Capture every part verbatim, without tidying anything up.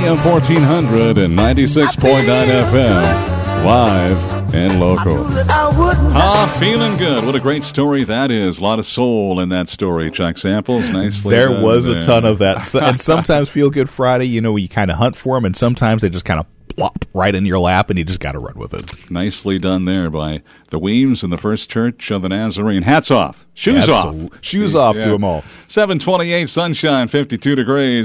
M fourteen hundred and ninety-six point nine F M, live and local. Ah, feeling good. What a great story that is. A lot of soul in that story. Chuck Samples, nicely There done was there. a ton of that. So- And sometimes Feel Good Friday, you know, you kind of hunt for them, and sometimes they just kind of plop right in your lap, and you just got to run with it. Nicely done there by the Weems in the First Church of the Nazarene. Hats off. Shoes Absolute- off. Shoes off Yeah. to them all. seven twenty-eight, sunshine, fifty-two degrees.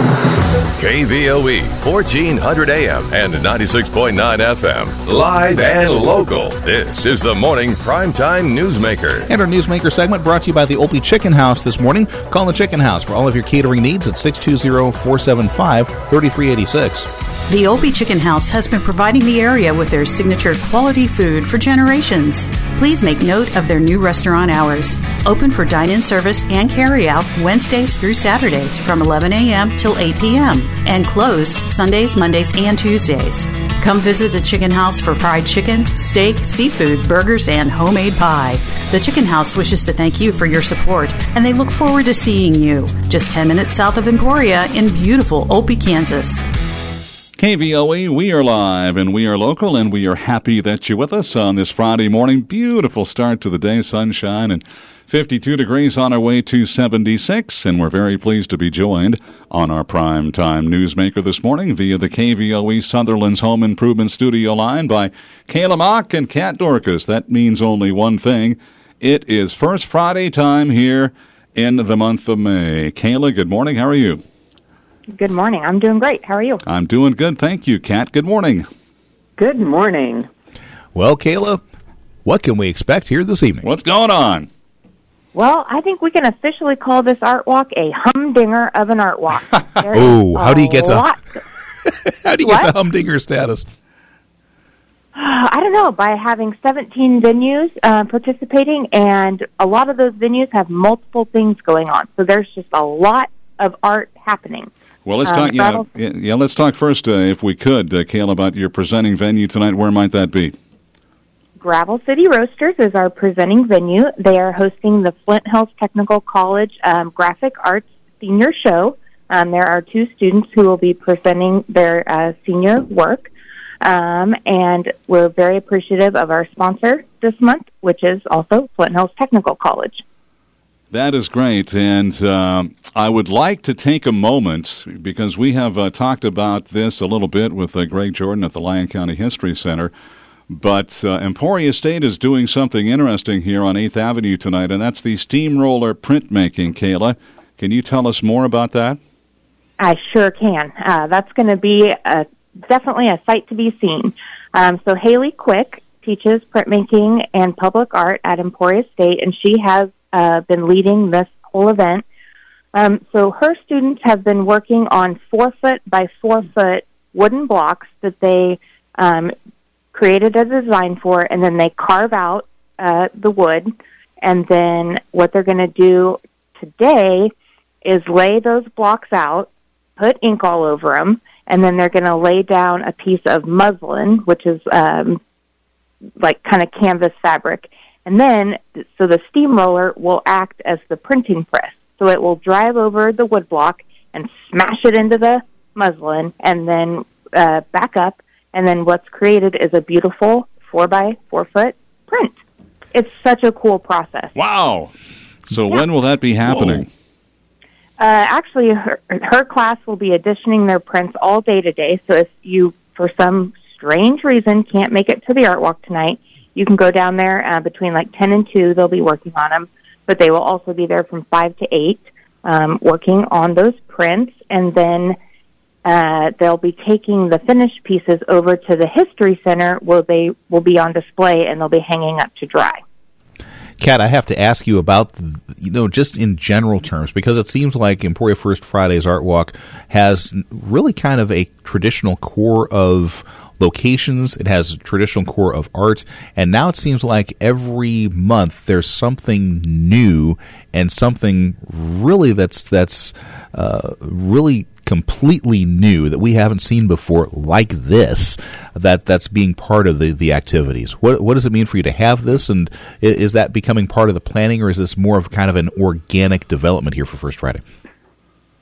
K V O E, fourteen hundred A M and ninety-six point nine F M. Live and local. This is the morning primetime newsmaker. And our Newsmaker segment brought to you by the Opie Chicken House this morning. Call the Chicken House for all of your catering needs at six two zero, four seven five, three three eight six. The Opie Chicken House has been providing the area with their signature quality food for generations. Please make note of their new restaurant hours. Open for dine-in service and carry-out Wednesdays through Saturdays from eleven a.m. till eight p.m. and closed Sundays, Mondays, and Tuesdays. Come visit the Chicken House for fried chicken, steak, seafood, burgers, and homemade pie. The Chicken House wishes to thank you for your support, and they look forward to seeing you just ten minutes south of Emporia in beautiful Opie, Kansas. K V O E, we are live and we are local, and we are happy that you're with us on this Friday morning. Beautiful start to the day, sunshine and fifty-two degrees on our way to seventy-six, and we're very pleased to be joined on our prime time newsmaker this morning via the K V O E Sutherland's Home Improvement Studio line by Kayla Mock and Kat Dorcas. That means only one thing. It is First Friday time here in the month of May. Kayla, good morning. How are you? Good morning. I'm doing great. How are you? I'm doing good. Thank you, Kat. Good morning. Good morning. Well, Kayla, what can we expect here this evening? What's going on? Well, I think we can officially call this art walk a humdinger of an art walk. Oh, how do you get to lot- how do you What? get to humdinger status? I don't know, by having seventeen venues uh, participating, and a lot of those venues have multiple things going on. So there's just a lot of art happening. Well, let's Um, talk. Yeah, that'll- yeah, yeah, let's talk first, uh, if we could, uh, Kayla, about your presenting venue tonight. Where might that be? Gravel City Roasters is our presenting venue. They are hosting the Flint Hills Technical College um, Graphic Arts Senior Show. Um, there are two students who will be presenting their uh, senior work, um, and we're very appreciative of our sponsor this month, which is also Flint Hills Technical College. That is great, and um, I would like to take a moment, because we have uh, talked about this a little bit with uh, Greg Jordan at the Lyon County History Center, but uh, Emporia State is doing something interesting here on eighth Avenue tonight, and that's the steamroller printmaking. Kayla, can you tell us more about that? I sure can. Uh, that's going to be a, definitely a sight to be seen. Um, so Haley Quick teaches printmaking and public art at Emporia State, and she has uh, been leading this whole event. Um, so her students have been working on four-foot by four-foot wooden blocks that they um, created a design for, and then they carve out uh, the wood, and then what they're going to do today is lay those blocks out, put ink all over them, and then they're going to lay down a piece of muslin, which is um, like kind of canvas fabric. And then, so the steamroller will act as the printing press. So it will drive over the wood block and smash it into the muslin, and then uh, back up. And then what's created is a beautiful four by four foot print. It's such a cool process. Wow! So Yeah. when will that be happening? Uh, actually, her, her class will be editioning their prints all day today. So if you, for some strange reason, can't make it to the art walk tonight, you can go down there uh, between like ten and two. They'll be working on them. But they will also be there from five to eight um, working on those prints. And then uh, they'll be taking the finished pieces over to the History Center where they will be on display and they'll be hanging up to dry. Kat, I have to ask you about, you know, just in general terms, because it seems like Emporia First Friday's Art Walk has really kind of a traditional core of locations. It has a traditional core of art, and now it seems like every month there's something new and something really that's that's uh, really completely new that we haven't seen before, like this, that that's being part of the, the activities. What what does it mean for you to have this, and is that becoming part of the planning, or is this more of kind of an organic development here for First Friday?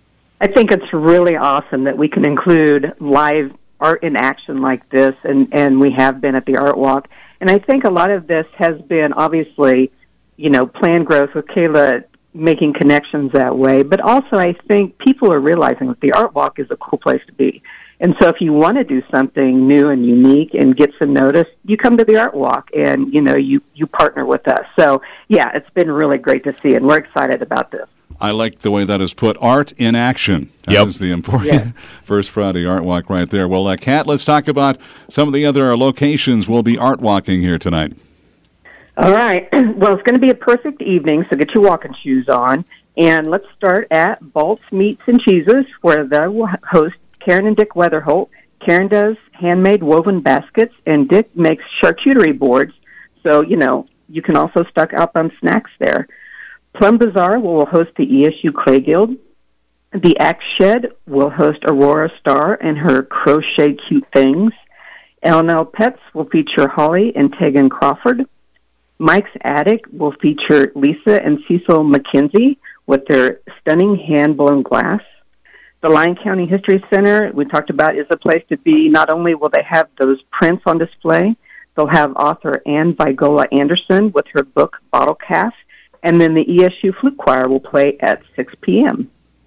I think it's really awesome that we can include live art in action like this, and, and we have been at the Art Walk. And I think a lot of this has been, obviously, you know, planned growth with Kayla making connections that way. But also I think people are realizing that the Art Walk is a cool place to be. And so if you want to do something new and unique and get some notice, you come to the Art Walk and, you know, you, you partner with us. So, yeah, it's been really great to see, and we're excited about this. I like the way that is put. Art in action. That yep. is the important yeah. First Friday Art Walk right there. Well, uh, Kat, let's talk about some of the other locations we'll be art walking here tonight. All right. Well, it's going to be a perfect evening, so get your walking shoes on. And let's start at Balt's Meats and Cheeses, where they will host Karen and Dick Weatherholt. Karen does handmade woven baskets, and Dick makes charcuterie boards. So, you know, you can also stock up on snacks there. Plum Bazaar will host the E S U Clay Guild. The Axe Shed will host Aurora Starr and her Crochet Cute Things. L and L Pets will feature Holly and Tegan Crawford. Mike's Attic will feature Lisa and Cecil McKenzie with their stunning hand-blown glass. The Lyon County History Center, we talked about, is a place to be. Not only will they have those prints on display, they'll have author Anne Vigola Anderson with her book Bottle Calf, and then the E S U Flute Choir will play at six p.m.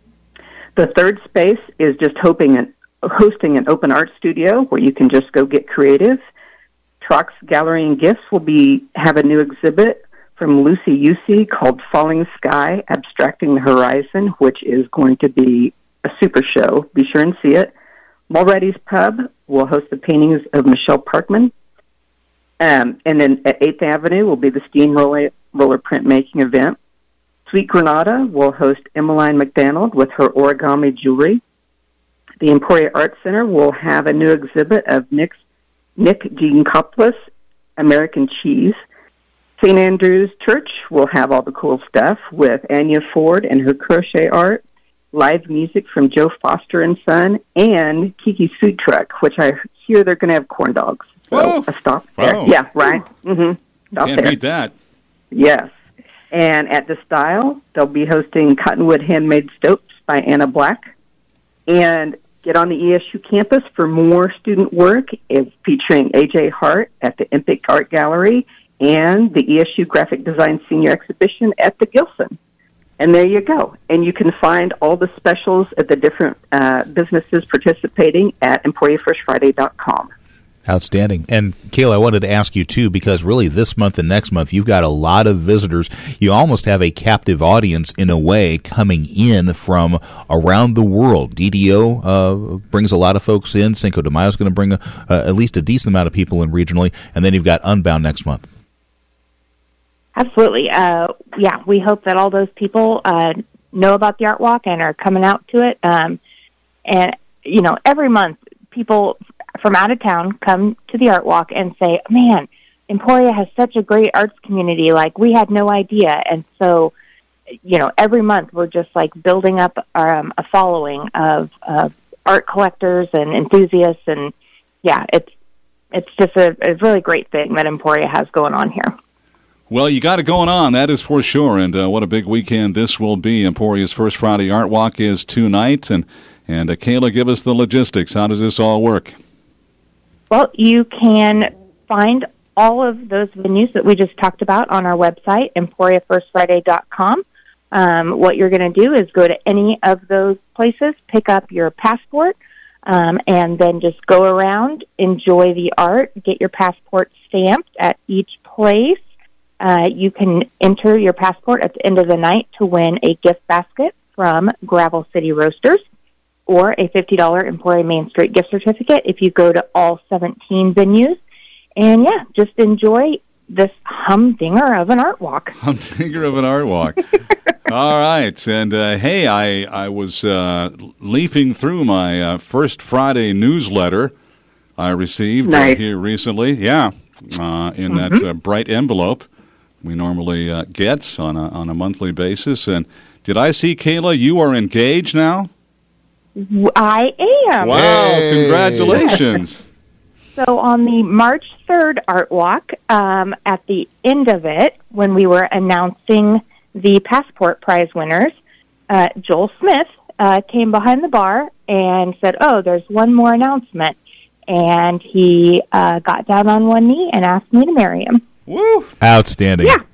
The third space is just hoping an, hosting an open art studio where you can just go get creative. Trox Gallery and Gifts will be have a new exhibit from Lucy Yusi called Falling Sky, Abstracting the Horizon, which is going to be a super show. Be sure and see it. Mulready's Pub will host the paintings of Michelle Parkman. Um, and then at eighth Avenue will be the Steamroller roller printmaking event. Sweet Granada will host Emmeline McDonald with her origami jewelry. The Emporia Art Center will have a new exhibit of Nick's, Nick Giancopoulos, American Cheese. Saint Andrew's Church will have all the cool stuff with Anya Ford and her crochet art, live music from Joe Foster and Son, and Kiki's Food Truck, which I hear they're going to have corn dogs. So Whoa. a stop there. Whoa. Yeah, right? Mm-hmm. Stop Can't there. beat that. Yes. And at The Style, they'll be hosting Cottonwood Handmade Stopes by Anna Black. And get on the E S U campus for more student work, is featuring A J Hart at the Impic Art Gallery and the E S U Graphic Design Senior Exhibition at the Gilson. And there you go. And you can find all the specials at the different uh, businesses participating at emporia first friday dot com. Outstanding. And, Kayla, I wanted to ask you, too, because really this month and next month, you've got a lot of visitors. You almost have a captive audience, in a way, coming in from around the world. D D O uh, brings a lot of folks in. Cinco de Mayo is going to bring a, uh, at least a decent amount of people in regionally. And then you've got Unbound next month. Absolutely. Uh, yeah, we hope that all those people uh, know about the Art Walk and are coming out to it. Um, and, you know, every month, people from out of town come to the Art Walk and say, man, Emporia has such a great arts community. Like, we had no idea. And so, you know, every month we're just like building up um, a following of uh, art collectors and enthusiasts. And yeah, it's, it's just a, a really great thing that Emporia has going on here. Well, you got it going on, that is for sure. And uh, what a big weekend this will be. Emporia's First Friday Art Walk is tonight. And, and uh, Kayla, give us the logistics. How does this all work? Well, you can find all of those venues that we just talked about on our website, emporia first friday dot com. Um, what you're going to do is go to any of those places, pick up your passport, um, and then just go around, enjoy the art, get your passport stamped at each place. Uh, you can enter your passport at the end of the night to win a gift basket from Gravel City Roasters, or a fifty dollars Emporia Main Street gift certificate if you go to all seventeen venues. And, yeah, just enjoy this humdinger of an art walk. Humdinger of an art walk. All right. And, uh, hey, I, I was uh, leafing through my uh, First Friday newsletter I received nice. uh, here recently. Yeah, uh, in mm-hmm. that uh, bright envelope we normally uh, get on a, on a monthly basis. And did I see, Kayla, you are engaged now? I am. Wow, hey. Congratulations. So on the March third Art Walk, um, at the end of it, when we were announcing the Passport Prize winners, uh, Joel Smith uh, came behind the bar and said, oh, there's one more announcement. And he uh, got down on one knee and asked me to marry him. Woo! Outstanding. Yeah.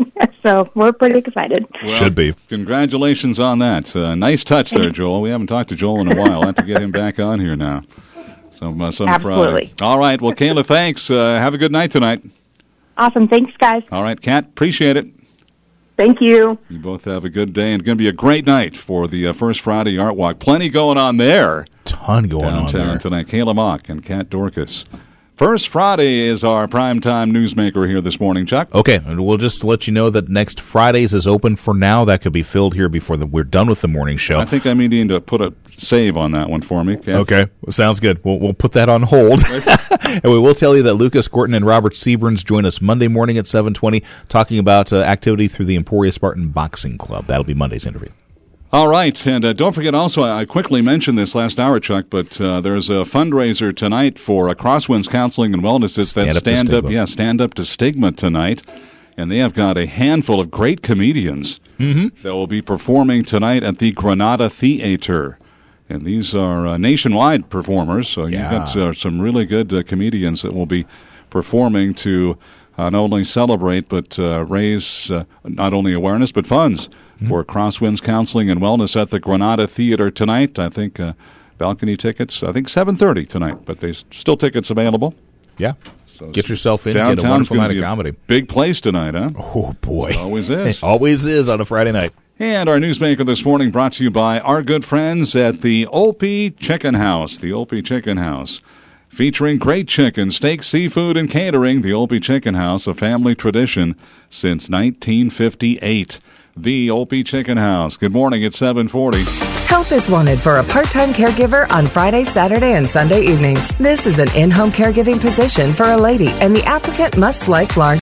So we're pretty excited. Well, should be. Congratulations on that. Uh, nice touch there, Joel. We haven't talked to Joel in a while. I'll have to get him back on here now. Some, uh, some Absolutely. Friday. All right. Well, Kayla, thanks. Uh, have a good night tonight. Awesome. Thanks, guys. All right, Kat, appreciate it. Thank you. You both have a good day, and it's going to be a great night for the uh, First Friday Art Walk. Plenty going on there. Ton going downtown on there tonight. Kayla Mock and Kat Dorcas. First Friday is our primetime newsmaker here this morning, Chuck. Okay, and we'll just let you know that next Fridays is open for now. That could be filled here before the, we're done with the morning show. I think I may need to put a save on that one for me. Kat. Okay, well, sounds good. We'll, we'll put that on hold. And we will tell you that Lucas Gorton and Robert Seaburns join us Monday morning at seven twenty talking about uh, activity through the Emporia Spartan Boxing Club. That'll be Monday's interview. All right, and uh, don't forget also, I quickly mentioned this last hour, Chuck, but uh, there's a fundraiser tonight for uh, Crosswinds Counseling and Wellness. It's Stand that Up to stand up, Stigma. yeah, stand up to stigma tonight, and they have got a handful of great comedians Mm-hmm. that will be performing tonight at the Granada Theater. And these are uh, nationwide performers, so Yeah. you've got uh, some really good uh, comedians that will be performing to uh, not only celebrate but uh, raise uh, not only awareness but funds mm-hmm. for Crosswinds Counseling and Wellness at the Granada Theater tonight. I think uh, balcony tickets, I think seven thirty tonight, but there's still tickets available. Yeah. So Get yourself in, get a downtown's wonderful gonna night be of a comedy. Big place tonight, huh? Oh, boy. It always is. It always is on a Friday night. And our newsmaker this morning brought to you by our good friends at the Olpe Chicken House. The Olpe Chicken House. Featuring great chicken, steak, seafood, and catering, the Olpe Chicken House, a family tradition since nineteen fifty-eight. The Olpe Chicken House. Good morning, it's seven forty. Help is wanted for a part-time caregiver on Friday, Saturday, and Sunday evenings. This is an in-home caregiving position for a lady, and the applicant must like large